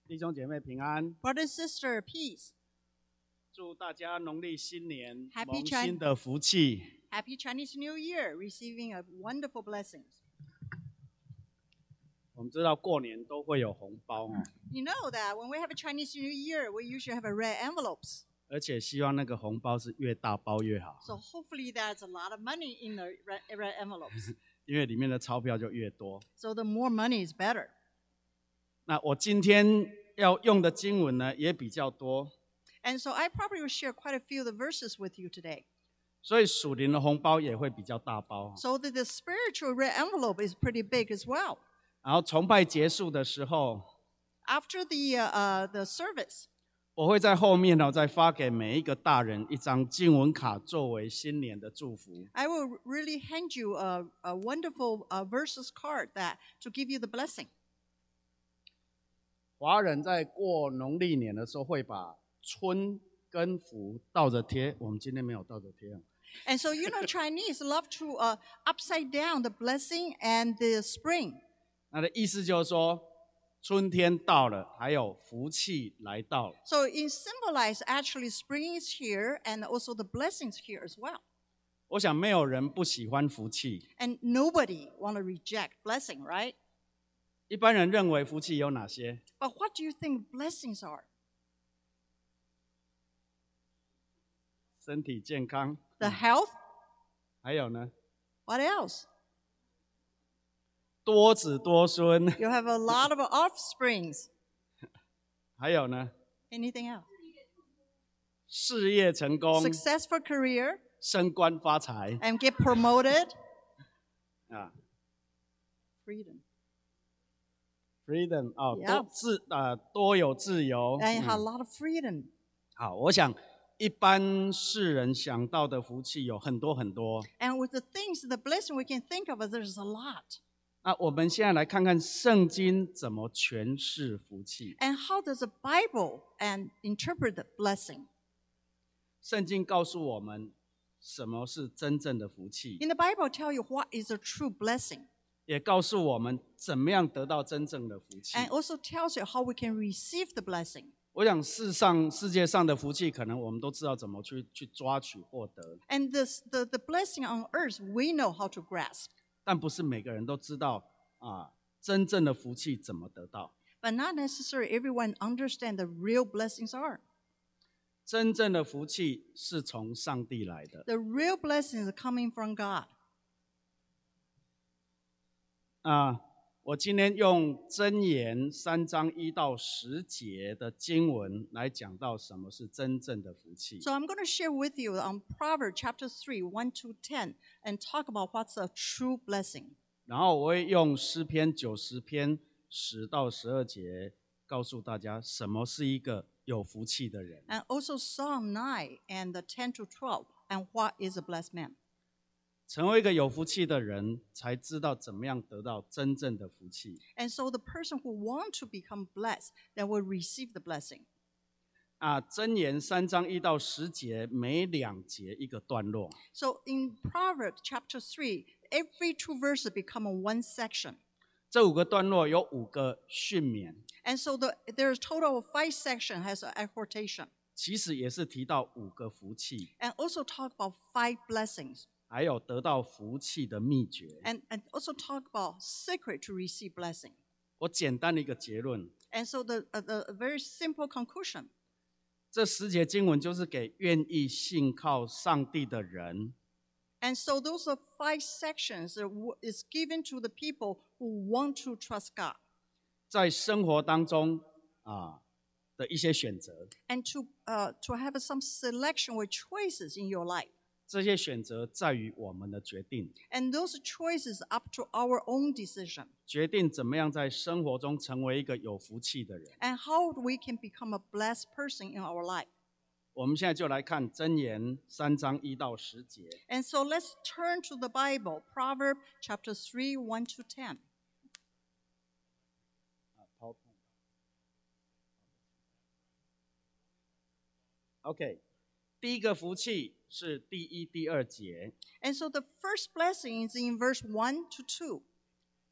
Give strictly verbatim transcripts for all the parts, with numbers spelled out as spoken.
弟兄姐妹平安， Brother and sister, peace. 祝大家农历新年 Happy 蒙 Chin- 新的福气。 Happy Chinese New Year, receiving a wonderful blessings. 我们知道过年都会有红包哦， You know that when we have a Chinese New Year, we usually have a red envelopes. 而且希望那个红包是越大包越好， So hopefully there's a lot of money in the red, red envelopes. 因为里面的钞票就越多。 So the more money is better. 那我今天要用的经文呢也比较多， And so I probably will share quite a few of the verses with you today. 所以属灵的红包也会比较大包。 So that the spiritual red envelope is pretty big as well. 然后崇拜结束的时候， After the, uh, uh, the service, 我会在后面呢再发给每一个大人一张经文卡，作为新年的祝福。 I will really hand you a, a wonderful uh, verses card that to give you the blessing. 华人在过农历年的时候会把春跟福倒着贴，我们今天没有倒着贴。 And so, you know, Chinese love to uh, upside down the blessing and the spring. 那的意思就是说，春天到了，还有福气来到了。 So it symbolizes actually spring is here and also the blessings here as well. 我想没有人不喜欢福气。 And nobody want to reject blessing, right? 一般人认为福气有哪些？ But what do you think blessings are? 身体健康， The health? 还有呢， What else? 多子多孙， You have a lot of offsprings. 还有呢， Anything else? 事业成功， Successful career 升官发财 and get promoted. 啊 Freedom. ，freedom 哦， Yeah. 多自啊多有自由。 And 嗯 a lot of freedom. 好，我想一般世人想到的福气有很多很多。 And with the things, the blessing we can think of, there's a lot. 那我们现在来看看圣经怎么诠释福气。 And how does the Bible and interpret the blessing? 圣经告诉我们什么是真正的福气， In the Bible, tell you what is a true blessing, 也告诉我们怎么样得到真正的福气。 and also tells you how we can receive the blessing. 我想世上世界上的福气，可能我们都知道怎么去去抓取获得， And this, the, the blessing on earth, we know how to grasp. 但不是每个人都知道啊，真正的福气怎么得到。 But not necessarily everyone understand the real blessings are. 真正的福气是从上帝来的。 The real blessings are coming from God. 啊，我今天用箴言三章一到十节的经文来讲到什么是真正的福气。 So I'm going to share with you on Proverbs chapter three, one to ten, and talk about what's a true blessing. 然后我会用诗篇九十篇十到十二节告诉大家什么是一个有福气的人。 And also Psalm nine and the ten to twelve, and what is a blessed man. 成为一个有福气的人，才知道怎么样得到真正的福气。 And so the person who want to become blessed, then will receive the blessing. 啊，箴言三章一到十节，每两节一个段落。 So in Proverbs chapter three, every two verses become a one section. 这五个段落有五个训勉， And so the, there's a total of five sections has an exhortation. 其实也是提到五个福气， And also talk about five blessings. 还有得到福气的秘诀。 And, and also talk about secret to receive blessing. 我简单的一个结论， And so the, uh, the a very simple conclusion. 这十节经文就是给愿意信靠上帝的人， And so those are five sections that w- is given to the people who want to trust God 在生活当中啊的一些选择。 and to, uh, to have some selection or choices in your life. 这些选择在于我们的决定， And those choices up to our own decision. 决定怎么样在生活中成为一个有福气的人。 And how we can become a blessed person in our life. 我们现在就来看箴言三章一到十节。 And so let's turn to the Bible, Proverbs chapter three, one to ten. OK， 第一个福气是第一、第二节。 And so the first blessing is in verse one to two.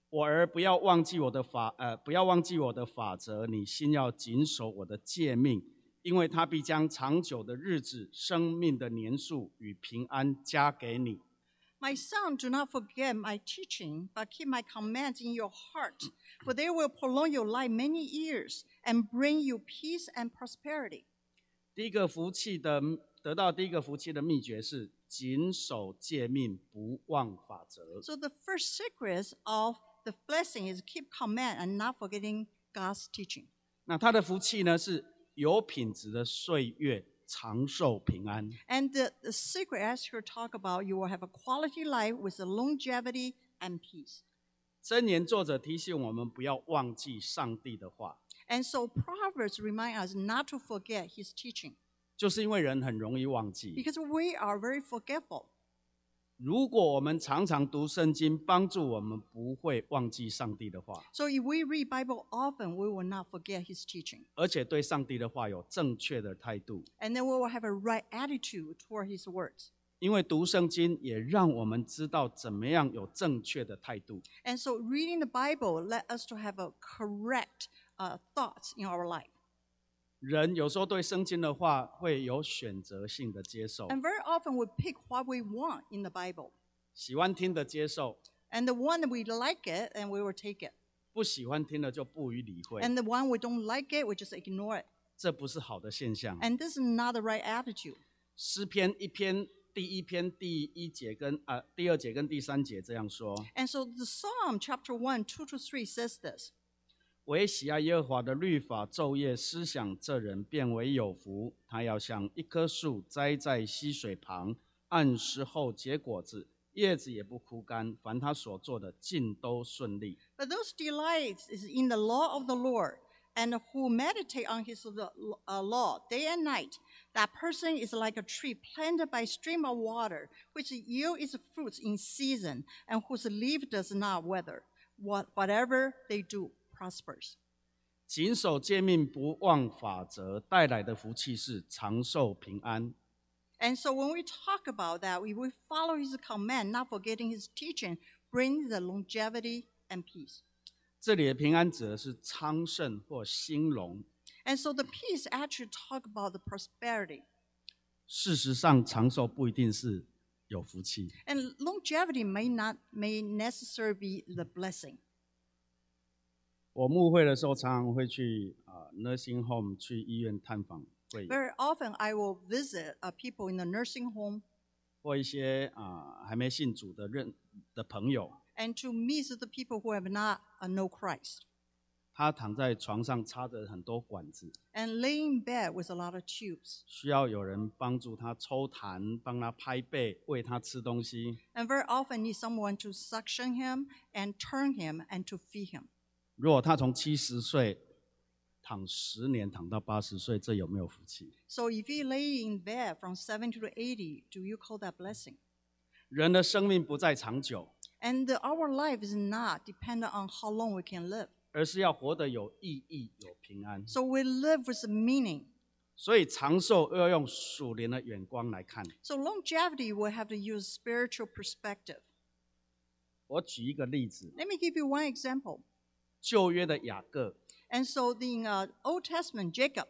我儿不要忘记我的法，呃，不要忘记我的法则，你心要谨守我的诫命，因为他必将长久的日子、生命的年数与平安加给你。 My son, do not forget my teaching, but keep my commands in your heart, for they will prolong your life many years and bring you peace and prosperity. 第一个福气的得到第一个福气的秘诀是谨守诫命，不忘法则。 So the first secret of the blessing is keep command and not forgetting God's teaching. 那他的福气呢，是有品质的岁月，长寿平安。 And the, the secret, as you talk about, you will have a quality life with a longevity and peace. 箴言作者提醒我们不要忘记上帝的话， And so Proverbs remind us not to forget his teaching, 就是因为人很容易忘记。 because we are very forgetful. 如果我们常常读圣经，帮助我们不会忘记上帝的话， So if we read Bible often, we will not forget his teaching. 而且对上帝的话有正确的态度。 And then we will have a right attitude toward his words. 因为读圣经也让我们知道怎么样有正确的态度。 And so reading the Bible let us to have a correct uh, thoughts in our life. 人有时候对圣经的话会有选择性的接受， And very often we pick what we want in the Bible. 喜欢听的接受， And the one that we like it, and we will take it. 不喜欢听的就不予理会。 And the one we don't like it, we just ignore it. 这不是好的现象。 And this is not the right attitude. 诗篇一篇第一篇第一节跟啊、呃、第二节跟第三节这样说： And so the Psalm chapter one, two to three says this. 唯喜爱耶和华的律法，昼夜思想，这人便为有福。他要像一棵树栽在溪水旁，按时候结果子，叶子也不枯干。凡他所做的，尽都顺利。 But those delights is in the law of the Lord, and who meditate on his uh, law day and night. That person is like a tree planted by a stream of water, which yield its fruits in season, and whose leaf does not wither. What, whatever they do prospers. 谨守诫命，不忘法则，带来的福气是长寿平安。 And so when we talk about that, we will follow his command, not forgetting his teaching, brings the longevity and peace. 这里的平安指的是昌盛或兴隆。 And so the peace actually talk about the prosperity. 事实上，长寿不一定是有福气。 And longevity may not may necessarily be the blessing. 我牧会的时候，常常会去啊、呃、nursing home 去医院探访会友， Very often I will visit uh, people in the nursing home 或一些啊、呃还没信主的认的朋友， and to meet the people who have not uh, know Christ 他躺在床上插着很多管子， and lay in bed with a lot of tubes. 需要有人帮助他抽痰，帮他拍背，喂他吃东西。 And very often need someone to suction him and turn him and to feed him. 如果他从七十岁躺十年，躺到八十岁，这有没有福气？ So if he lay in bed from seventy to eighty, do you call that blessing? 人的生命不再长久， And the, our life is not dependent on how long we can live. 而是要活得有意义、有平安。 So we live with meaning. 所以长寿要用属灵的眼光来看。 So longevity will have to use spiritual perspective. 我举一个例子， Let me give you one example. 旧约的雅各， And so in uh, Old Testament, Jacob,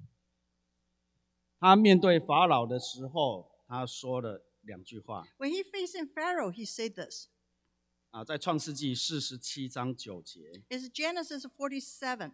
他面对法老的时候，他说了两句话 when he faced Pharaoh, he said this. 啊，在创世纪四十七章九节。 It's Genesis forty-seven.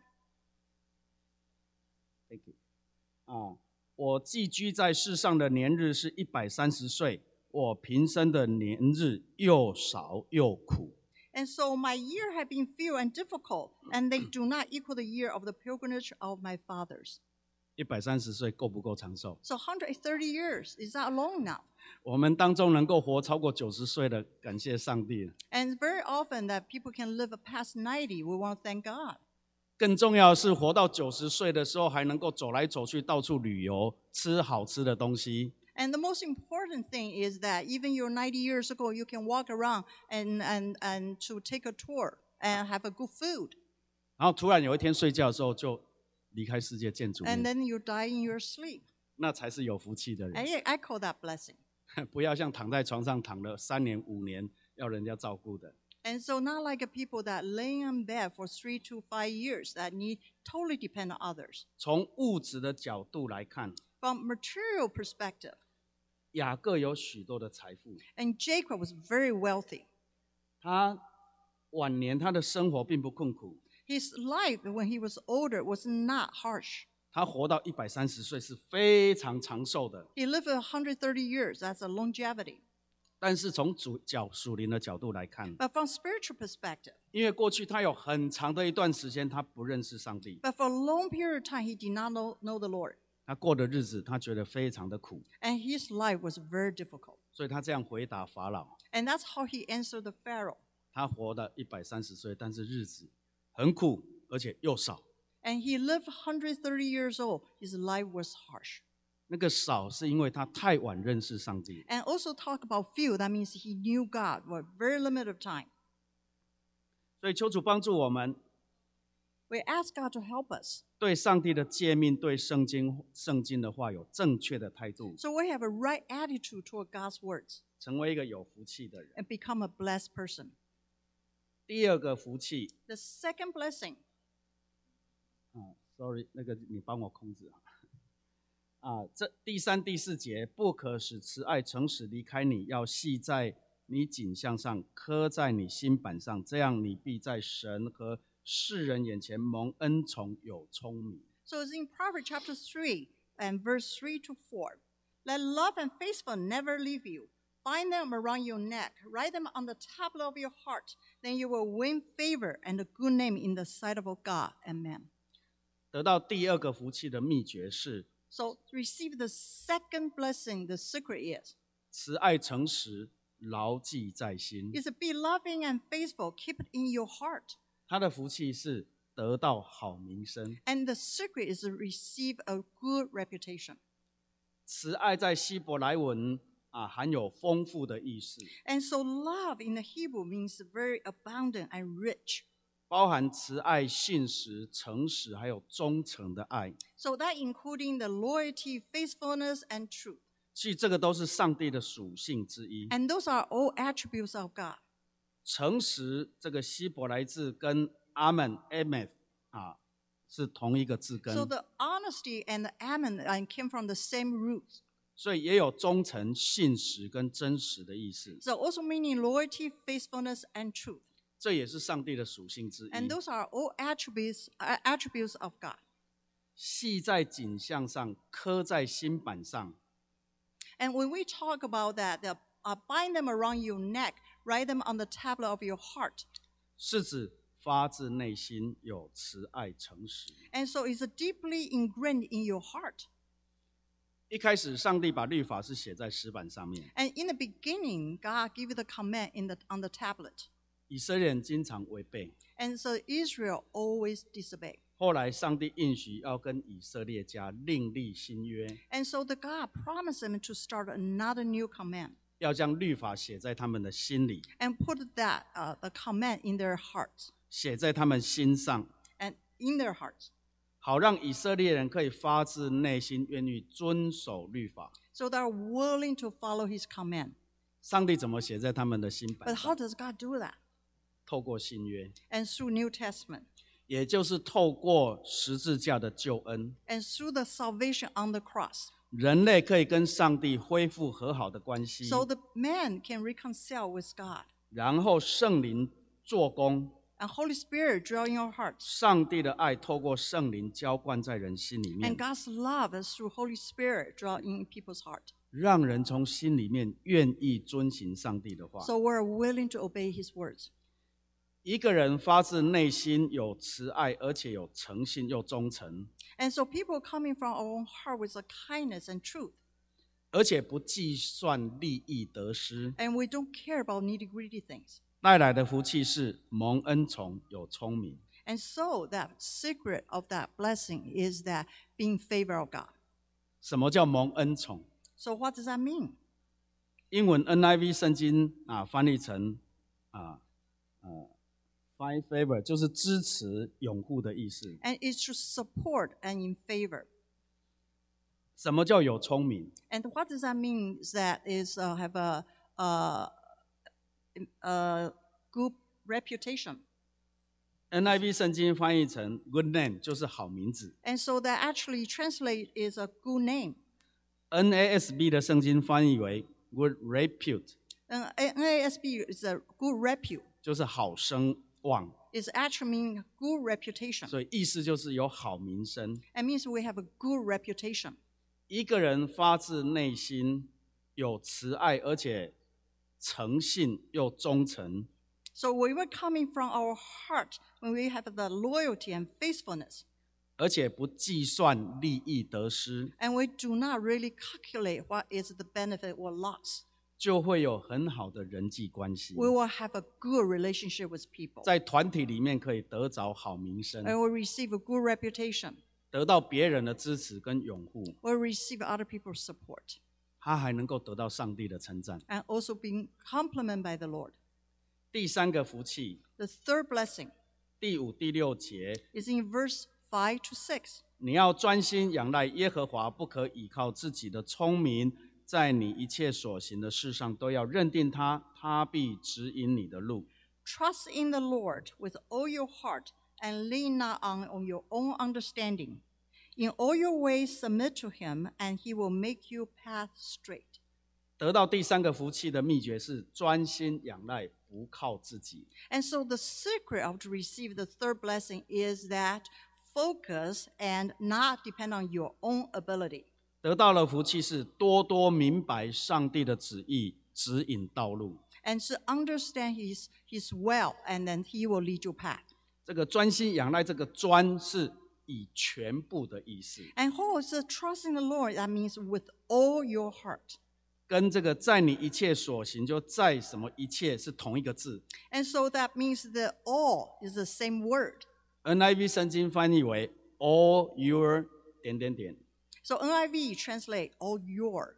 Thank you. 啊，我寄居在世上的年日是一百三十岁，我平生的年日又少又苦。 And so my year have been few and difficult, and they do not equal the year of the pilgrimage of my fathers. 一百三十岁够不够长寿？ So one hundred thirty years, is that long enough? 我们当中能够活超过九十岁的，感谢上帝。 And very often that people can live past ninety, we want to thank God. 更重要的是，活到九十岁的时候，还能够走来走去，到处旅游，吃好吃的东西。 And the most important thing is that even you're ninety years ago, you can walk around and, and, and to take a tour and have a good food. 然后突然有一天睡觉的时候，就离开世界见主 And 面， then you die in your sleep. 那才是有福气的人。 I, I call that blessing. 不要像躺在床上躺了三年五年，要人家照顾的。 And so not like a people that laying in bed for three to five years that need totally depend on others. 从物质的角度来看， From material perspective, 雅各有许多的财富， and Jacob was very wealthy. 他晚年他的生活并不困苦， His life when he was older was not harsh. 他活到一百三十岁是非常长寿的。 He lived one hundred thirty years. That's a longevity. 但是从主角属灵的角度来看， But from spiritual perspective, 因为过去他有很长的一段时间他不认识上帝， but for a long period of time, he did not know, know the Lord. 他过的日子他觉得非常的苦， And his life was very difficult. 所以他这样回答法老。 And that's how he answered the Pharaoh. 他活到一百三十岁，但是日子很苦，而且又少。 And he lived one hundred thirty years old. His life was harsh. 那个少是因为他太晚认识上帝。 And also talk about few, that means he knew God for a very limited of time. 所以求主帮助我们， We ask God to help us. 对上帝的诫命、对圣经圣经的话有正确的态度， So we have a right attitude toward God's words 成为一个有福气的人。 and become a blessed person. 第二个福气， The second blessing, 啊 ，sorry， 那个你帮我控制啊。啊，这第三、第四节，不可使慈爱、诚实离开你，要系在你颈项上，刻在你心板上，这样你必在神和世人眼前蒙恩宠，有聪明。 so it's in Proverbs chapter three and verse three to four. Let love and faithfulness never leave you. Bind them around your neck. Write them on the tablet of your heart. Then you will win favor and a good name in the sight of God and man. 得到第二个福气的秘诀是 So to receive the second blessing, the secret is, 慈爱、诚实，牢记在心。 is to be loving and faithful. Keep it in your heart. 他的福气是得到好名声。 And the secret is to receive a good reputation. 慈爱在希伯来文啊含有丰富的意思， And so love in the Hebrew means very abundant and rich. 包含慈爱、信实、诚实，还有忠诚的爱。 So that including the loyalty, faithfulness, and truth. 其实这个都是上帝的属性之一。 And those are all attributes of God. 诚实这个希伯来字跟阿门 （Amen） 啊是同一个字根， So the honesty and the amen uh, came from the same roots. 所以也有忠诚、信实跟真实的意思。 So also meaning loyalty, faithfulness, and truth. 这也是上帝的属性之一。 And those are all attributes uh, attributes of God. 系在颈项上，刻在心板上。 And when we talk about that, the, uh, bind them around your neck, write them on the tablet of your heart. 是指发自内心有慈爱、诚实。 And so it's deeply ingrained in your heart. 一开始，上帝把律法是写在石板上面， And in the beginning, God gave you the command in the, on the tablet. 以色列人经常违背。 And so Israel always disobeyed. 后来，上帝应许要跟以色列家另立新约， And so the God promised them to start another new command 要将律法写在他们的心里， and put that uh, the command in their hearts 写在他们心上， and in their hearts, 好让以色列人可以发自内心愿意遵守律法。 so they're willing to follow His command. 上帝怎么写在他们的心 But 板 how 上？ does God do that? 透过新约， And through New Testament, 也就是透过十字架的救恩， and through the salvation on the cross, 人类可以跟上帝恢复和好的关系。 so the man can reconcile with God, 然后圣灵做工， and Holy Spirit dwell in your hearts, 上帝的爱透过圣灵浇灌在人心里面 and， God's love is through Holy Spirit dwell in people's heart. 让人从心里面愿意遵行上帝的话。 So we're willing to obey His words. 一个人发自内心有慈爱，而且有诚信又忠诚， And so people coming from our own heart with a kindness and truth. 而且不计算利益得失， And we don't care about nitty-gritty things. 带来的福气是蒙恩宠，有聪明。 And so that secret of that blessing is that being favor of God. 什么叫蒙恩宠？ So what does that mean? 英文 N I V 圣经啊翻译成啊呃 find favor 就是支持、拥护的意思。 And it's to support and in favor. 什么叫有聪明？ And what does that mean? Is that is uh, have a, uh, a good reputation. N I V 圣经翻译成 good name 就是好名字。 And so that actually translate is a good name. N A S B 的圣经翻译为 good repute， And N A S B is a good repute. 就是好声望， It's actually mean good reputation. 所以意思就是有好名声。 It means we have a good reputation. 一个人发自内心有慈爱，而且诚信又忠诚， So we were coming from our heart when we have the loyalty and faithfulness. 而且不计算利益得失， And we do not really calculate what is the benefit or loss. 就会有很好的人际关系， We will have a good relationship with people. 在团体里面可以得着好名声， And we'll receive a good reputation. 得到别人的支持跟拥护， We'll receive other people's support. 他还能够得到上帝的称赞。 And also being complimented by the Lord. 第三个福气， The third blessing 第五、第六节， is in verse five to six. 你要专心仰赖耶和华，不可倚靠自己的聪明，在你一切所行的事上都要认定他，他必指引你的路。 Trust in the Lord with all your heart and lean not on, on your own understanding. In all your ways submit to him, and he will make your path straight. 得到第三个福气的秘诀是专心仰赖，不靠自己。 And so the secret of to receive the third blessing is that focus and not depend on your own ability. 得到了福气是多多明白上帝的旨意，指引道路。 And to understand his, his will, and then he will lead your path. 这个专心仰赖，这个专是以全部的意思， And who is trust in the Lord? That means with all your heart. 跟这个在你一切所行，就在什么一切是同一个字。 And so that means that all is the same word. N I V 圣经翻译为 all your 点点点。 So N I V translate all your.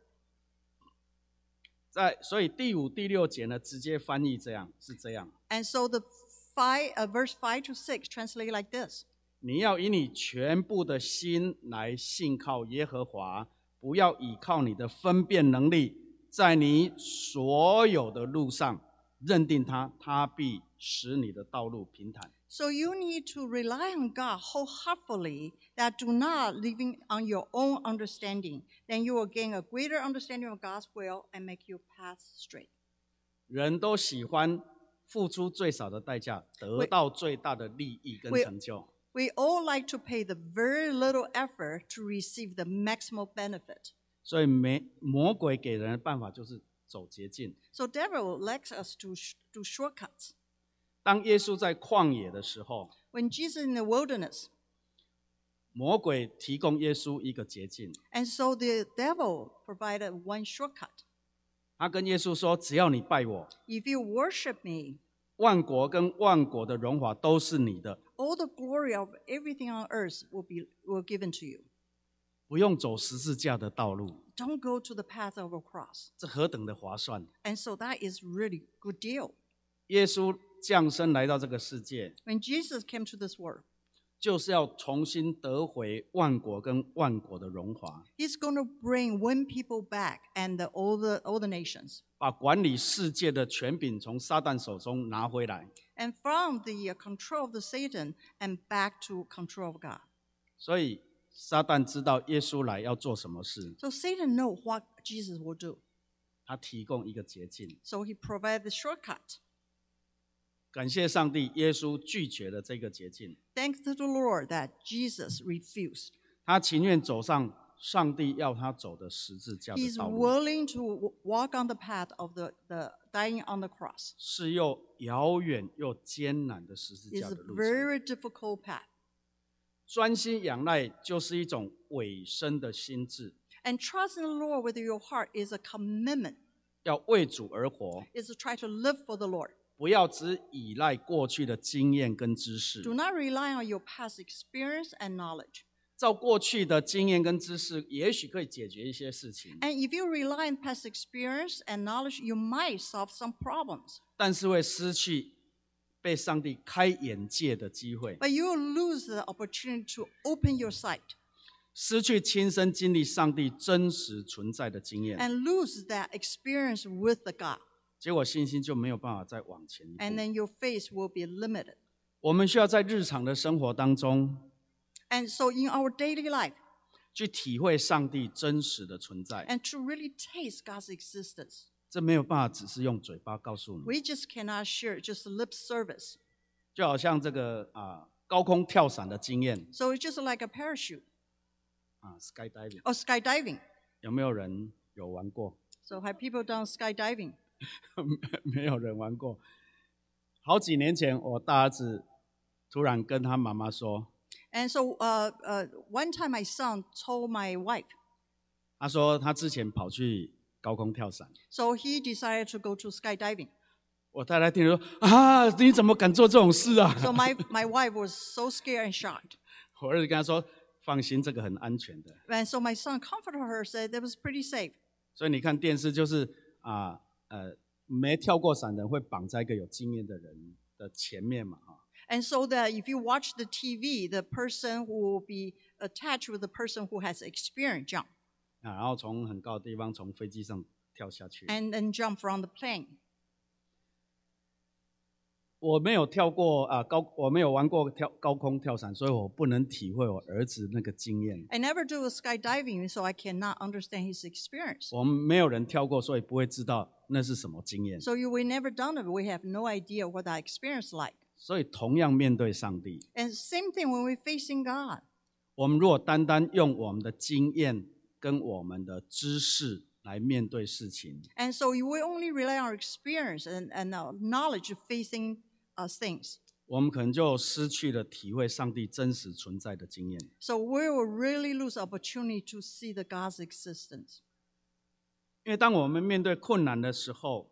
在所以第五、第六节呢，直接翻译这样是这样： And so the five, uh, verse five to six translate like this. 你要以你全部的心来信靠耶和华，不要倚靠你的分辨能力，在你所有的路上认定他，他必使你的道路平坦。 So you need to rely on God wholeheartedly, that do not living on your own understanding. Then you will gain a greater understanding of God's will and make your path straight. 人都喜欢付出最少的代价，得到最大的利益跟成就。 We all like to pay the very little effort to receive the maximal benefit. 所以没魔鬼给人的办法就是走捷径。 So devil likes us to sh- do shortcuts. 当耶稣在旷野的时候， When Jesus in the wilderness, 魔鬼提供耶稣一个捷径， and so the devil provided one shortcut. 他跟耶稣说：“只要你拜我， If you worship me, 万国跟万国的荣华都是你的， all the glory of everything on earth will be will given to you. 不用走十字架的道路。 Don't go to the path of a cross. 这何等的划算！ And so that is really good deal. 耶稣降生来到这个世界， When Jesus came to this world, 就是要重新得回万国跟万国的荣华， he's going to bring win people back and the, all the all the nations. 把管理世界的权柄从撒旦手中拿回来。 And from the uh, control of the Satan and back to control of God. 所以撒旦知道耶稣来要做什么事， So Satan knows what Jesus will do. 他提供一个捷径。 So he provided the shortcut. 感谢上帝，耶稣拒绝了这个捷径， Thanks to the Lord that Jesus refused. 他情愿走上上帝要他走的十字架的 He's 道路， willing to w- walk on the path of the, the dying on the cross. 是又遥远又艰难的十字 It's 架 a 的路程。 very difficult path. 专心仰赖就是一种委身的心智， And trust in the Lord with your heart is a commitment. 要为主而活， Is to try to live for the Lord. 不要只依赖过去的经验跟知识。 Do not rely on your past experience and knowledge. 照过去的经验跟知识，也许可以解决一些事情， And if you rely on past experience and knowledge, you might solve some problems. 但是会失去被上帝开眼界的机会， But you will lose the opportunity to open your sight 失去亲身经历上帝真实存在的经验。 and lose that experience with the God. 结果信心就没有办法再往前一步。 and then your faith will be limited. 我们需要在日常的生活当中 And so in our daily life, 去体会上帝真实的存在， and to really taste God's existence, 这没有办法只是用嘴巴告诉你。 we just cannot share just lip service. 就好像这个啊高空跳伞的经验 So it's just like a parachute 啊 skydiving， or skydiving. 有没有人有玩过？ So have people done skydiving? 没有人玩过。好几年前，我大儿子突然跟他妈妈说， And so uh, uh, one time my son told my wife, 他说他之前跑去高空跳伞。 so he decided to go to skydiving. 我太太听了说啊，你怎么敢做这种事啊？ So my, my wife was so scared and shocked. 我儿子跟他说，放心，这个很安全的。 And so my son comforted her, said that was pretty safe. 所以你看电视就是啊呃没跳过伞的人会绑在一个有经验的人的前面嘛哈。 And so that if you watch the T V, the person who will be attached with the person who has experience jump 啊，然后从很高的地方从飞机上跳下去。 and then jump from the plane. 我没有跳过啊高，我没有玩过跳高空跳伞，所以我不能体会我儿子那个经验。 I never do skydiving, so I cannot understand his experience. 我们没有人跳过，所以不会知道那是什么经验。 So you we never done it. We have no idea what that experience like. 所以同样面对上帝， And same thing when we're facing God. 我们如果单单用我们的经验跟我们的知识来面对事情， And so we only rely on our experience and, and our knowledge of facing uh, things. 我们可能就失去了体会上帝真实存在的经验。 So we will really lose opportunity to see the God's existence. 因为当我们面对困难的时候，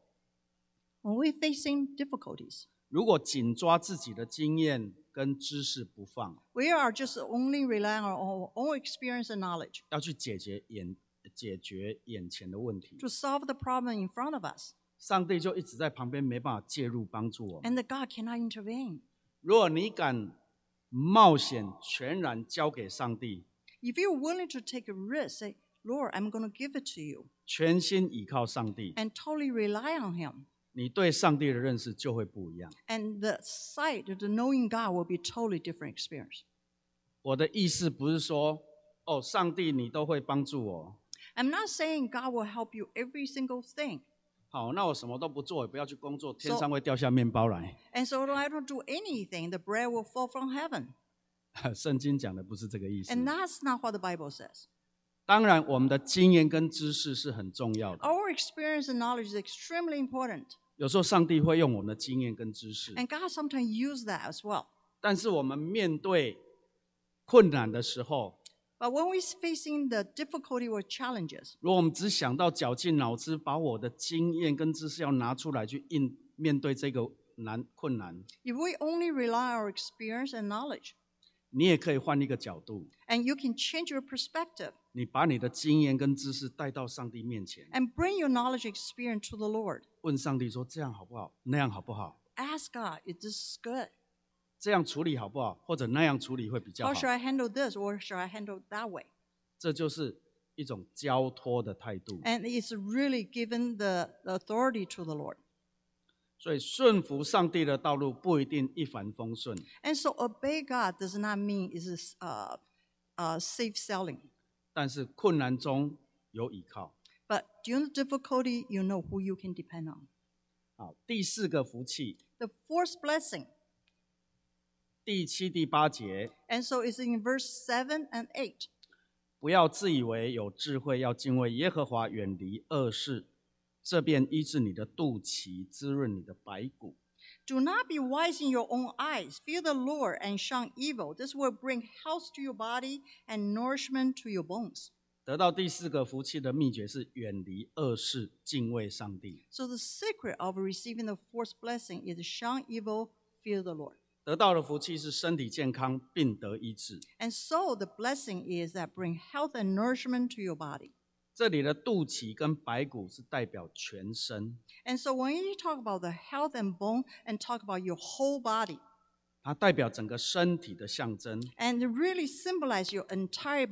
When we're facing difficulties, 如果紧抓自己的经验跟知识不放， we are just only relying on our own experience and knowledge 要去解决眼解决眼前的问题， to solve the problem in front of us. 上帝就一直在旁边，没办法介入帮助我们。 And the God cannot intervene. 如果你敢冒险全然交给上帝， If you're willing to take a risk, say, Lord, I'm going to give it to you, 全心倚靠上帝， and totally rely on Him. 你对上帝的认识就会不一样。 And the sight, the knowing God will be totally different experience. 我的意思不是说，哦，上帝你都会帮助我， I'm not saying God will help you every single thing. 好，那我什么都不做，也不要去工作，天 So- 上会掉下面包来。 And so I don't do anything, the bread will fall from heaven. 圣经讲的不是这个意思。 And that's not what the Bible says. 当然，我们的经验跟知识是很重要的。 Our experience and knowledge is extremely important. 有时候上帝会用我们的经验跟知识， And God sometimes uses that as well. 但是我们面对困难的时候， But when we're facing the difficulty or challenges, 如果我们只想到绞尽脑汁，把我的经验跟知识要拿出来去应面对这个难困难， if we only rely on our experience and knowledge, 你也可以换一个角度， and you can change your perspective 你把你的经验跟知识带到上帝面前， and bring your knowledge experience to the Lord. 问上帝说：这样好不好？那样好不好？ Ask God, is this good? 这样处理好不好？或者那样处理会比较 How 好？ should I handle this or should I handle that way? 这就是一种交托的态度。 And it's really given the, the authority to the Lord. 所以顺服上帝的道路不一定一帆风顺， And so obey God does not mean it's uh, uh, safe selling. 但是困难中有倚靠。 But during the difficulty, you know who you can depend on. 好，第四个福气， The fourth blessing. 第七、第八节， And so it's in verse seven and eight. 不要自以为有智慧，要敬畏耶和华，远离恶事，这便医治你的肚脐，滋润你的白骨。 Do not be wise in your own eyes. Fear the Lord and shun evil. This will bring health to your body and nourishment to your bones. 得到第四个福气的秘诀是远离恶事，敬畏上帝。 So the secret of receiving the fourth blessing is shun evil, fear the Lord. 得到的福气是身体健康，并得医治。 And so the blessing is that bring health and nourishment to your body. 这里的肚脐跟白骨是代表全身， And so when you talk about the health and bone and talk about your whole body, 它代表整个身体的象征。 and it really symbolize your entire body.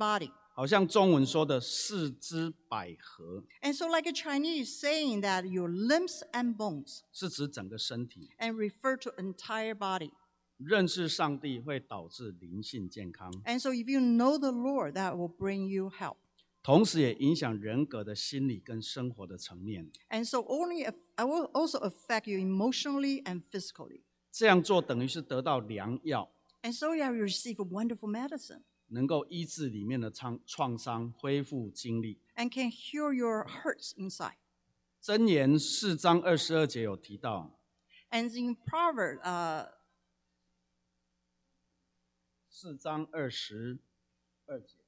好像中文说的四肢百合， And so like a Chinese saying that your limbs and bones, 是指整个身体。 and refer to entire body. 认识上帝会导致灵性健康， And so if you know the Lord, that will bring you help. 同时也影响人格的心理跟生活的层面。 And so only I will also affect you emotionally and physically. 这样做等于是得到良药， And so you receive a wonderful medicine 能够医治里面的创创伤，恢复精力。 and can heal your hurts inside. 箴言四章二十二节有提到， And in Proverbs, uh, 四章二十二节，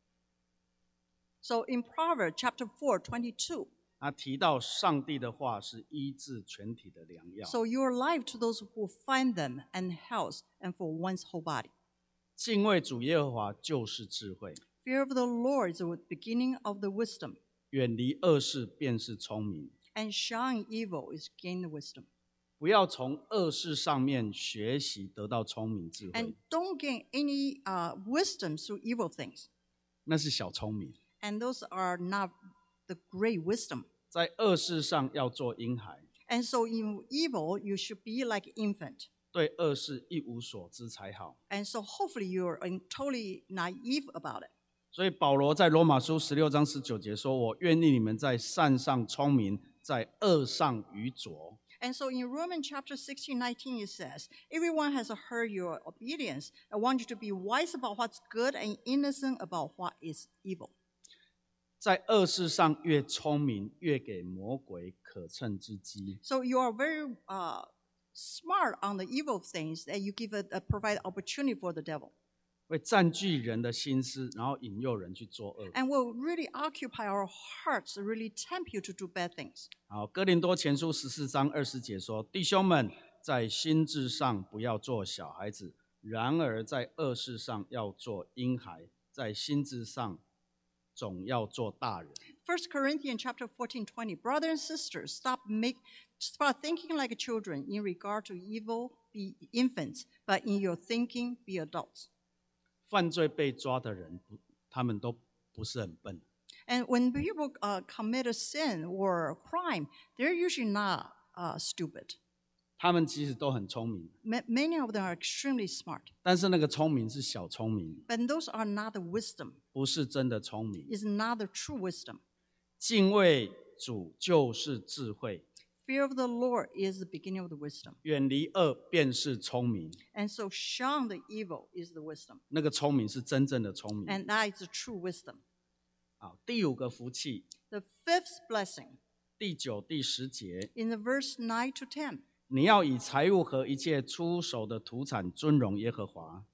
so in Proverbs chapter four, twenty-two, 他提到上帝的话是医治全体的良药。 so your life to those who find them and health and for one's whole body. 敬畏主耶和华就是智慧， Fear of the Lord is the beginning of the wisdom, 远离恶事便是聪明。 and shunning evil is gain the wisdom. 不要从恶事上面学习得到聪明智 And 慧， don't gain any uh, wisdom through evil things. 那是小聪明。 And those are not the great wisdom. 在恶事上要做婴孩， And so in evil, you should be like infant. 对恶事一无所知才好。 And so hopefully you're totally naive about it. 所以保罗在罗马书十六章十九节说：“我愿意你们在善上聪明，在恶上愚拙。” And so in Romans chapter sixteen, nineteen, it says, everyone has heard your obedience. I want you to be wise about what's good and innocent about what is evil. 在恶事上越聪明，越给魔鬼可乘之机。 So you are very uh, smart on the evil things that you give it, uh, provide opportunity for the devil. 会占据人的心思，然后引诱人去做恶。 And will really occupy our hearts, really tempt you to do bad things. 好，哥林多前书十四章二十节说：“弟兄们，在心智上不要做小孩子，然而在恶事上要做婴孩，在心智上总要做大人。” First Corinthians chapter fourteen, twenty. Brothers and sisters, stop make start thinking like children in regard to evil, be infants, but in your thinking, be adults. 犯罪被抓的人，不他们都不是很笨， And when people uh, commit a sin or a crime, they're usually not uh, stupid. 他们其实都很聪明， Ma- Many of them are extremely smart. 但是那个聪明是小聪明， But those are not the wisdom. 不是真的聪明。 It's not the true wisdom. 敬畏主就是智慧， Fear of the Lord is the beginning of the wisdom. 远离恶便是聪明。 And so shun the evil is the wisdom. 那个聪明是真正的聪明。 And that is the true wisdom. 好，第五个福气， The fifth blessing 第九、第十节， in the verse nine to ten. 你要以财物和一切出手的土产尊荣耶和华。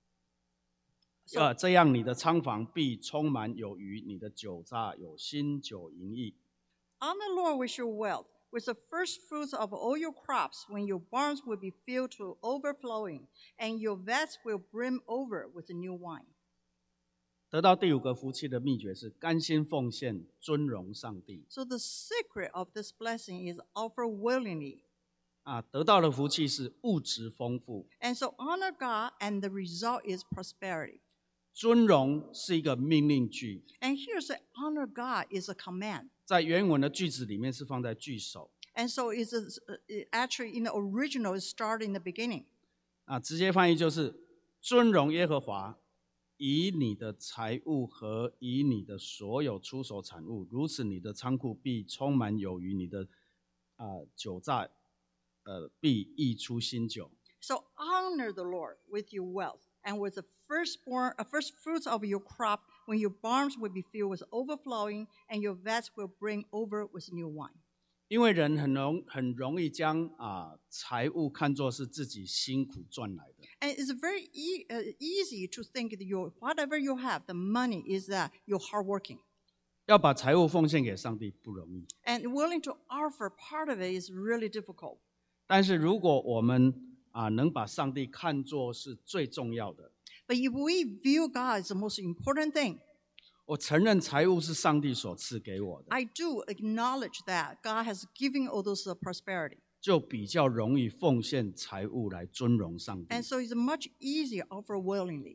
So- 呃，这样你的仓房必充满有余，你的酒榨有新酒盈溢。 Honor the Lord with your wealth, with the first fruits of all your crops, when your barns will be filled to overflowing, and your vats will brim over with new wine. 得到第五个福气的秘诀是甘心奉献，尊荣上帝。 So the secret of this blessing is offer willingly. 啊，得到的福气是物质丰富， And so honor God, and the result is prosperity. 尊荣是一个命令句， And here's the honor God is a command. 在原文的句子里面是放在句首。 And so it's a, it actually in the original it started in the beginning. 啊，直接翻译就是尊荣耶和华，以你的财物和以你的所有出手产物，如此你的仓库必充满有余，你的啊酒榨呃必溢出新酒。 So honor the Lord with your wealth and with the firstborn, uh, first fruits of your crop, when your barns will be filled with overflowing, and your vats will bring over with new wine. 因为人很容很容易将啊财物看作是自己辛苦赚来的， And it's very e- uh, easy to think that your whatever you have, the money is that you're hardworking. 要把财物奉献给上帝不容易。 And willing to offer part of it is really difficult. 但是如果我们啊能把上帝看作是最重要的， But if we view God as the most important thing, 我承认财物是上帝所赐给我的， I do acknowledge that God has given all those uh, prosperity. 就比较容易奉献财物来尊荣上帝 And。so it's much easier to offer willingly.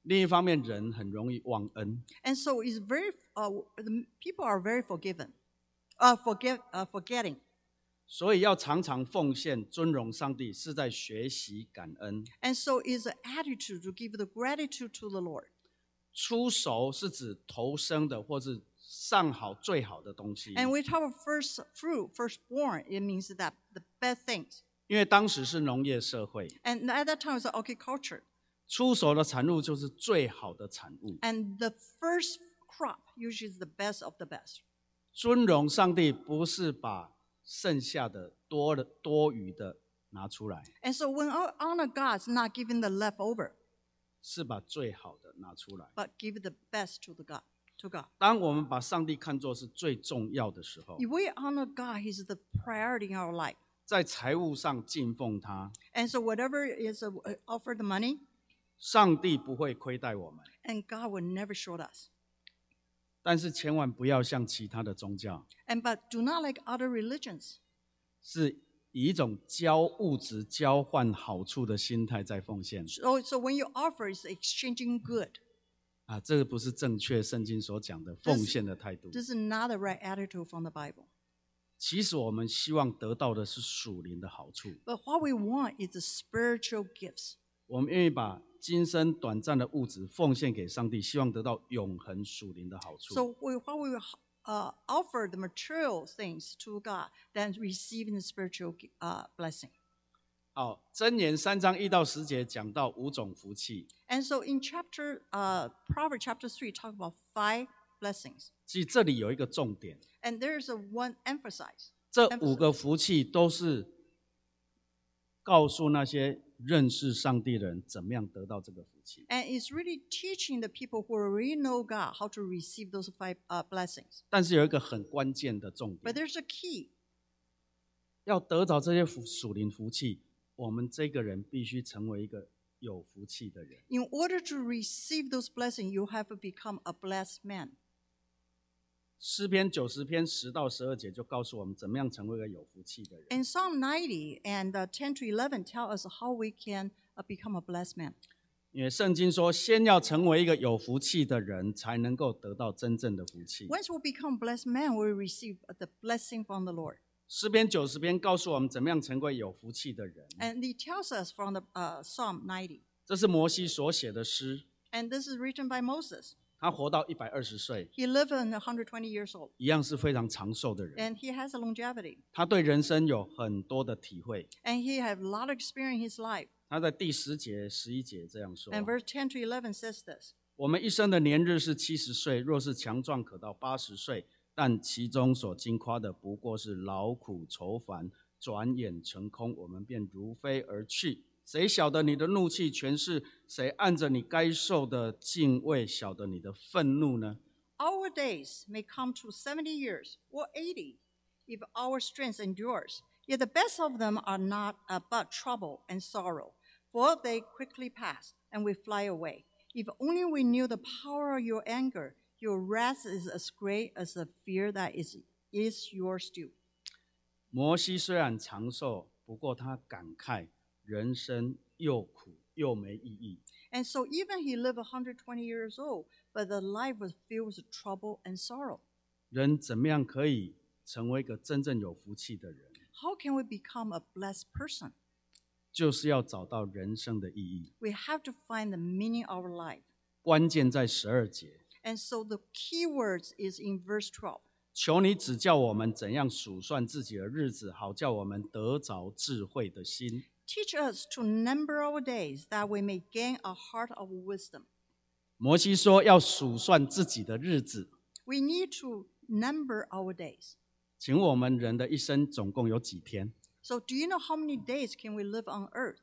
另一方面，人很容易忘恩， And so it's very, uh, the people are very forgiven, uh, forget, uh, forgetting. 所以要常常奉献尊荣上帝，是在学习感恩。 And so it's an attitude to give the gratitude to the Lord. 出熟是指头生的或是上好最好的东西， And we talk about first fruit, firstborn, it means that the best things. 因为当时是农业社会， And at that time, it's agriculture. 出熟的产物就是最好的产物。 And the first crop usually is the best of the best. 尊荣上帝不是把剩下的多的多余的拿出来， And so when I honor God, it's not giving the leftover, 是把最好的拿出来。 but give the best to the God, to God. 当我们把上帝看作是最重要的时候， If we honor God, He's the priority in our life. 在财务上敬奉他， And so whatever is uh, offer the money, 上帝不会亏待我们。 and God will never short us. 但是千万不要像其他的宗教， And but do not like other religions. 是以一种交物质交换好处的心态在奉献 So, so when you offer, it's exchanging good. 啊，这个不是正确圣经所讲的奉献的态度。 This is not the right attitude from the Bible. 其实我们希望得到的是属灵的好处， But what we want is the spiritual gifts. 我们愿意把今生短暂的物质奉献给上帝，希望得到永恒属灵的好处。 So we, what we uh, offer the material things to God, then receiving the spiritual uh, blessing. 好，箴言三章一到十节讲到五种福气， And so in chapter, uh, Proverbs chapter three, talk about five blessings. 即这里有一个重点， And there's a one emphasize. 这五个福气都是告诉那些认识上帝的人怎么样得到这个福气。 And it's really teaching the people who already know God how to receive those five uh, blessings. 但是有一个很关键的重 But 点， there's a key. 要得着这些福属灵福气，我们这个人必须成为一个有福气的人。 In order to receive those blessings, you have to become a blessed man. 诗篇九十篇十到十二节就告诉我们怎么样成为一个有福气的人。 And Psalm ninety and uh, ten to eleven tell us how we can uh, become a blessed man. 因为圣经说，先要成为一个有福气的人，才能够得到真正的福气。 Once we become blessed man, we receive the blessing from the Lord. 诗篇九十篇告诉我们怎么样成为有福气的人。 And he tells us from the uh, Psalm ninety. 这是摩西所写的诗， And this is written by Moses. 他活到一百二十岁， He lived one hundred twenty years old. 一样是非常长寿的人。 And he has a longevity. 他对人生有很多的体会。 And he had a lot of experience in his life. 他在第十节、十一节这样说 And verse ten to eleven says this. 我们一生的年日是七十岁，若是强壮，可到八十岁。但其中所经夸的，不过是劳苦愁烦，转眼成空，我们便如飞而去。谁晓得你的怒气全是？谁按着你该受的敬畏，晓得你的愤怒呢？ Our days may come to seventy years or eighty if our strength endures. Yet the best of them are not uh, but trouble and sorrow, for they quickly pass and we fly away. If only we knew the power of your anger, your wrath is as great as the fear that is, is yours too. 摩西虽然长寿，不过他感慨人生又苦又没意义。 And so even he lived one hundred twenty years old, but the life was filled with trouble and sorrow. 人怎么样可以成为一个真正有福气的人？ How can we become a blessed person? 就是要找到人生的意义。 We have to find the meaning of our life. 关键在十二节， And so the key words is in verse twelve. 求你指教我们怎样数算自己的日子，好叫我们得着智慧的心。 Teach us to number our days, that we may gain a heart of wisdom. 摩西说要数算自己的日子， We need to number our days. 请我们人的一生总共有几天？ So do you know how many days can we live on earth?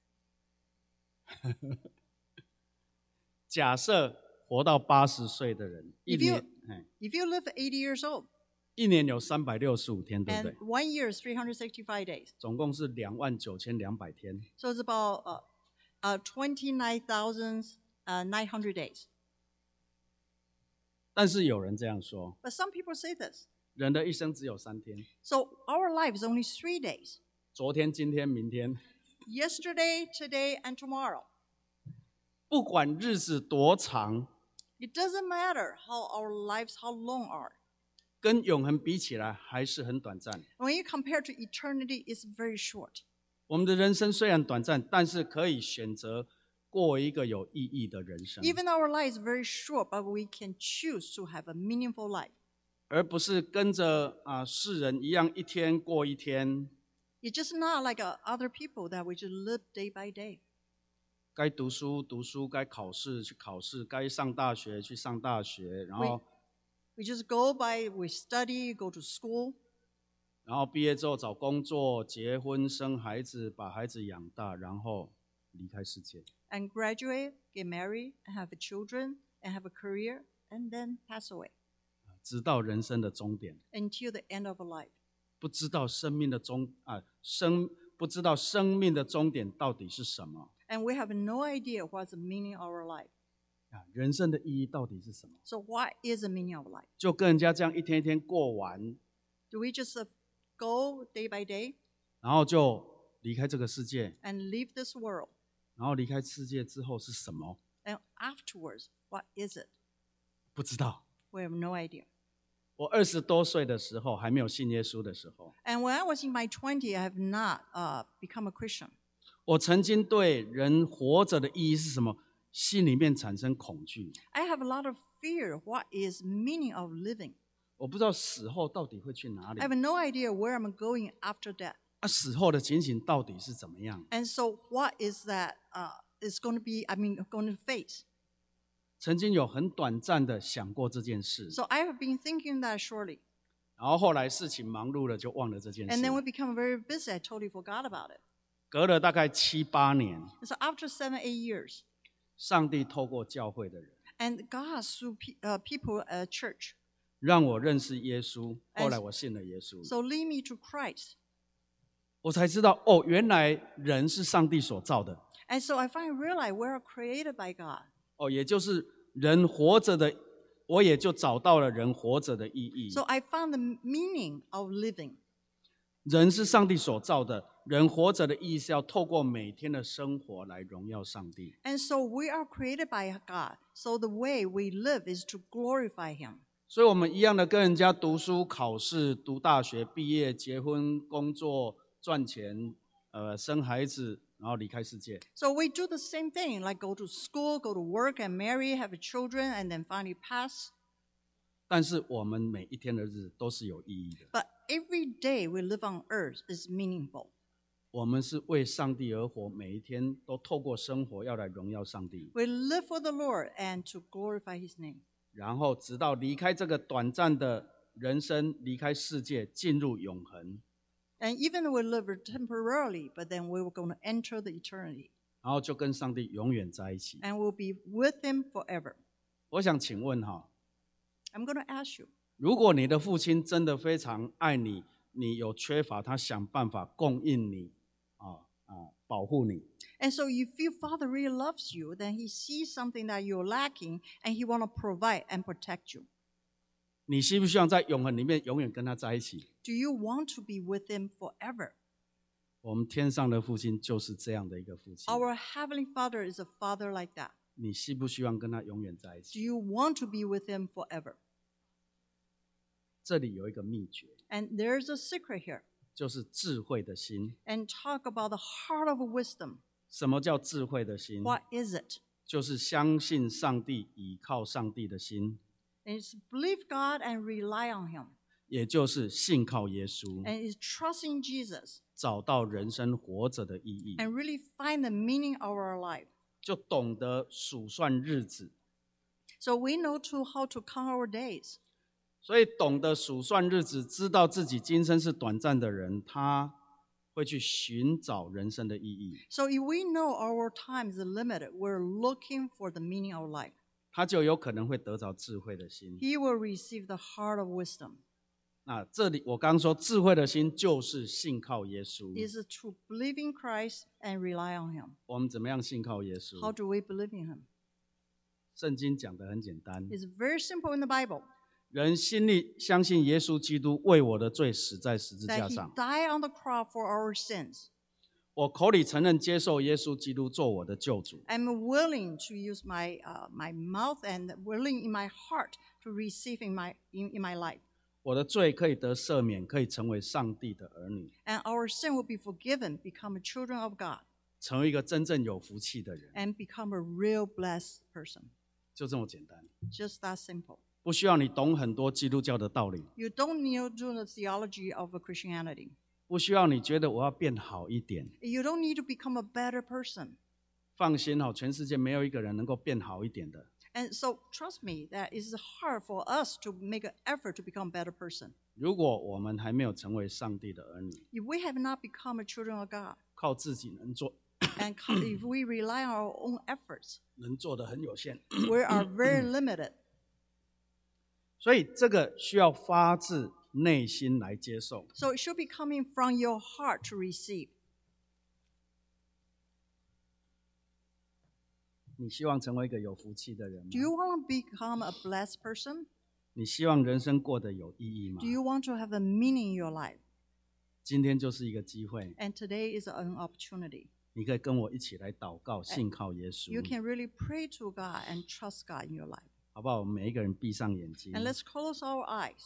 假设活到八十岁的人，一 If you- 年，哎 If you live eighty years old, 一年有三百六十五天，对不 and 对？ one year is three hundred sixty-five days. 总共是两万九千两百天。 So it's about uh, uh, twenty-nine thousand nine hundred days. 但是有人这样说， But some people say this. 人的一生只有三天： So our life is only three days. 昨天、今天、明天。 Yesterday, today, and tomorrow. 不管日子多长， It doesn't matter how our lives, how long are. 跟永恒比起来还是很短暂。 When you compare to eternity, it's very short. 我们的人生虽然短暂，但是可以选择过一个有意义的人生， Even our life is very short, but we can choose to have a meaningful life. 而不是跟着啊世人一样一天过一天。 It's just not like uh, other people that we just live day by day. 该读书读书，该考试去考试，该上大学去上大学，然后 We just go by, we study, go to school, 然后毕业之后找工作、结婚、生孩子，把孩子养大，然后离开世界。 and graduate, get married, and have children, and have a career, and then pass away 直到人生的终点， until the end of a life. 不知道生命的终啊生不知道生命的终点到底是什么 And we have no idea what's the meaning of our life. 啊？人生的意义到底是什么？ So what is the meaning of life? 就跟人家这样一天一天过完， Do we just uh, go day by day 然后就离开这个世界， and leave this world? 然后离开世界之后是什么？ And afterwards, what is it? 不知道。 We have no idea. 我二十多岁的时候，还没有信耶稣的时候， And when I was in my twenties, I have not uh, become a Christian. 我曾经对人活着的意义是什么，心里面产生恐惧。 I have a lot of fear. What is meaning of living? 我不知道死后到底会去哪里 I，have no idea where I'm going after that. 啊，死后的情形到底是怎么样？ And so what is that uh, is going to be, I mean, going to face? 曾经有很短暂的想过这件事， So I have been thinking that surely. 然后后来事情忙碌了，就忘了这件 And then we 事。 become very busy. I totally forgot about it. 隔了大概七八年， And so after seven, eight years, 上帝透过教会的人， and God through pe- uh, people at church, 让我认识耶稣。后来我信了耶稣， so lead me to Christ. 我才知道哦，原来人是上帝所造的。 And so I finally realized we are created by God. 哦，也就是人活着的，我也就找到了人活着的意义。 So I found the meaning of living. 人是上帝所造的，人活着的意义是要透过每天的生活来荣耀上帝。 And so we are created by God. So the way we live is to glorify Him. 所以，我们一样的跟人家读书、考试、读大学、毕业、结婚、工作、赚钱，呃，生孩子，然后离开世界。 So we do the same thing, like go to school, go to work, and marry, have children, and then finally pass. 但是，我们每一天的日子都是有意义的。 But every day we live on earth is meaningful. 我们是为上帝而活，每一天都透过生活要来荣耀上帝。 We live for the Lord and to glorify His name. 然后，直到离开这个短暂的人生，离开世界，进入永恒。 And even though we live temporarily, but then we were going to enter the eternity. 然后就跟上帝永远在一起。 And we'll be with Him forever. 我想请问哈， I'm going to ask you, 如果你的父亲真的非常爱你，你有缺乏，他想办法供应你，啊啊，保护你。 and so if your father really loves you, then he sees something that you're lacking and he want to provide and protect you. 你希不希望在永恒里面永远跟他在一起？ Do you want to be with him forever? 我们天上的父亲就是这样的一个父亲。 Our Heavenly Father is a father like that. 你希不希望跟他永远在一 Do 起？ you want to be with him forever? 这里有一个秘诀， And there's a secret here. 就是智慧的心。 And talk about the heart of wisdom. 什么叫智慧的心？ What is it? 就是相信上帝、倚靠上帝的心， And it's believe God and rely on him. 也就是信靠耶稣， And it's trusting Jesus 找到人生活着的意义， and really find the meaning of our life. 就懂得数算日子。 So we know to how to count our days. 所以懂得数算日子，知道自己今生是短暂的人，他会去寻找人生的意义， So if we know our time is limited, we're looking for the meaning of life. 他就有可能会得着智慧的心。 He will receive the heart of wisdom. 那这里我刚刚说，智慧的心就是信靠耶稣。 Is to believe in Christ and rely on him. 我们怎么样信靠耶 How 稣？ do we believe in him? 圣经讲得很简单， It's very simple in the Bible 人心里相信耶稣基督为我的罪死在十字 that 架 he 上， died on the cross for our sins. 我口里承认接受耶稣基督做我的救主， I'm willing to use my uh, my mouth and willing in my heart to receive in my in, in my life. 我的罪可以得赦免，可以成为上帝的儿女， And our sin will be forgiven, become children of God, 成为一个真正有福气的人， and become a real blessed person. 就这么简单。 Just that simple. 不需要你懂很多基督教的道理， You don't need to do the theology of Christianity. 不需要你觉得我要变好一点。 You don't need to become a better person. 放心哦，全世界没有一个人能够变好一点的。 And so trust me that it's hard for us to make an effort to become a better person. 如果我们还没有成为上帝的儿女， If we have not become a children of God, 靠自己能做， and if we rely on our own efforts, 能做的很有限。 we are very limited. 所以这个需要发自内心来接受。 So it should be coming from your heart to receive. 你希望成为一个有福气的人吗？ Do you want to become a blessed person? 你希望人生过得有意义吗 Do？ you want to have a meaning in your life? 今天就是一个机会， And today is an opportunity. 你可以跟我一起来祷告，信靠耶 You 稣， can really pray to God and trust God in your life. 好不好？我们每一个人闭上眼睛。 And let's close our eyes.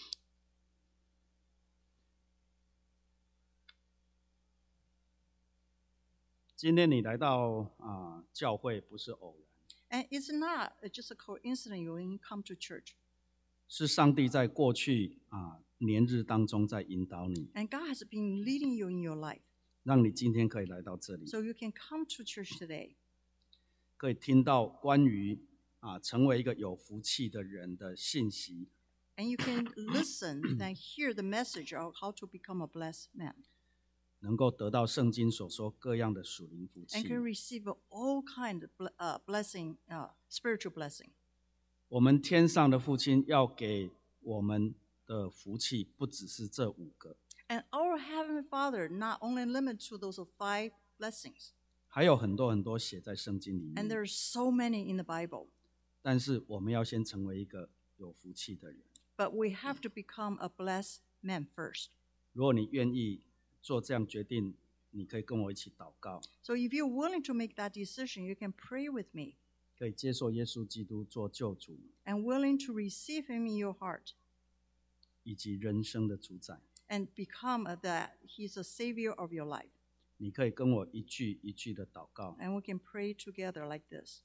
今天你来到啊、教会不是偶然， And it's not just a coincidence you come to church. 是上帝在过去啊、年日当中在引导你， And God has been leading you in your life. 让你今天可以来到这里， So you can come to church today 可以听到关于啊、成为一个有福气的人的信息， and you can listen and hear the message of how to become a blessed man 能够得到圣经所说各样的属灵福 and 气。 can receive all kind of ble- uh, blessing, uh, spiritual blessing. 我们天上的父亲要给我们的福气，不只是这五个， And our Heavenly Father not only limit to those five blessings, 还有很多很多写在圣经里 and 面。 there are so many in the Bible, 但是我们要先成为一个有福气的人。 but we have to become a blessed man first. 如果你愿意做这样决定，你可以跟我一起祷告， So if you're willing to make that decision, you can pray with me 可以接受耶稣基督做救主 and willing to receive Him in your heart 以及人生的主宰。 and become a, that He's a Savior of your life. 你可以跟我一句一句的祷告。 And we can pray together like this.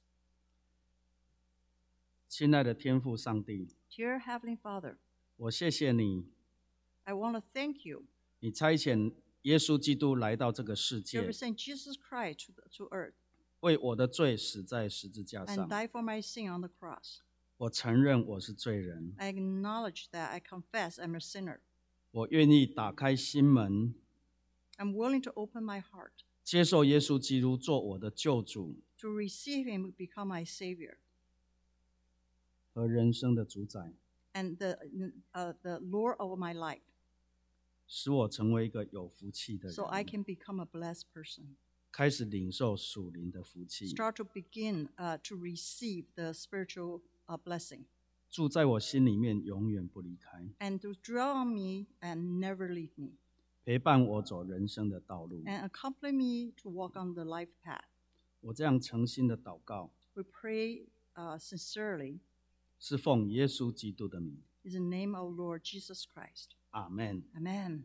亲爱的天父上帝， Dear Heavenly Father, 我谢谢你， I want to thank you. 你差遣耶稣基督来到这个世 You 界， have sent Jesus Christ to, the, to earth 为我的罪死在十字架 and 上。 died for my sin on the cross. 我承认我是罪人， I acknowledge that I confess I'm a sinner. 我愿意打开心门， I'm willing to open my heart 接受耶稣基督做我的救主 to receive Him, become my Savior 和人生的主宰， and the, uh, the Lord of my life, 使我成为一个有福气的 so I 人， can become a blessed person. 开始领受属灵的福气， Start to begin uh, to receive the spiritual uh, blessing 住在我心里面，永远不离开， and to draw on me and never leave me 陪伴我走人生的道路。 and accompany me to walk on the life path. 我这样诚心的祷告， We pray uh, sincerely 是奉耶稣基督的名， in the name of Lord Jesus Christ. 阿门。 Amen.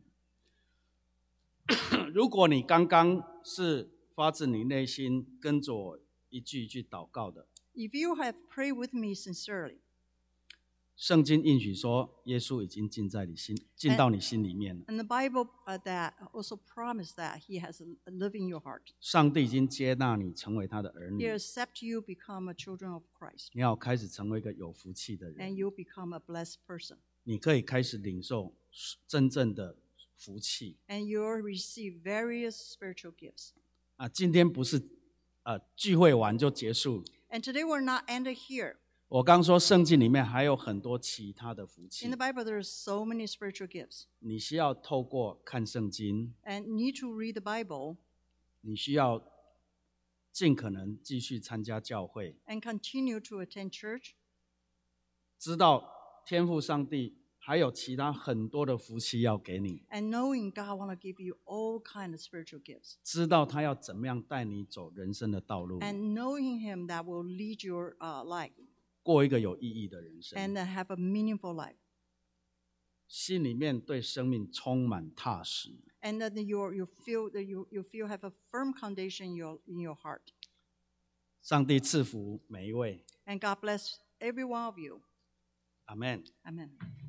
如果你刚刚是发自你内心跟着我一句一句祷告的， If you have prayed with me sincerely, 圣经应许说，耶稣已经进在你心，进到你心里面了。 and the Bible uh, that also promised that He has lived in your heart. 上帝已经接纳你成为他的儿 He 女， accept you become a children of Christ, 你要开始成为一个有福气的 and 人， you become a blessed person, 你可以开始领受真正的福气 and you'll receive various spiritual gifts. 啊！今天不是呃聚会完就结束， And today we're not ended here. 我刚说圣经里面还有很多其他的福 In 气 the，Bible, there's so many spiritual gifts, 你需要透过看圣经， and need to read the Bible 你需要尽可能继续参加教会， and continue to attend church, 知道天父上帝还有其他很多的福气要给你， And knowing God want to give you all kind of spiritual gifts. 知道他要怎么样带你走人生的道路， And knowing Him that will lead your uh, life 过一个有意义的人生， and uh, have a meaningful life. 心里面对生命充满踏实。 And that you you feel that you you feel have a firm foundation in your in your heart. 上帝赐福每一位， And God bless every one of you. 阿们。 Amen.